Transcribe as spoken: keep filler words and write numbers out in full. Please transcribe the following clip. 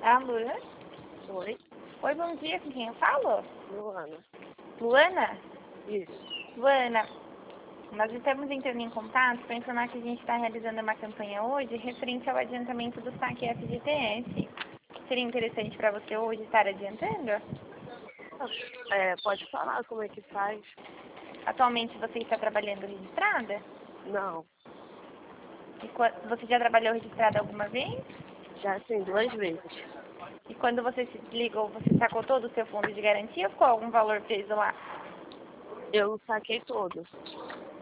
Alô? Oi, Oi, bom dia, com quem eu falo? Luana. Luana? Isso. Luana, nós estamos entrando em contato para informar que a gente está realizando uma campanha hoje referente ao adiantamento do saque F G T S. Seria interessante para você hoje estar adiantando? É, pode falar como é que faz? Atualmente você está trabalhando registrada? Não, E qua- você já trabalhou registrada alguma vez? já tem duas vezes. E quando você se desligou, você sacou todo o seu fundo de garantia ou ficou algum valor preso lá? Eu saquei todos.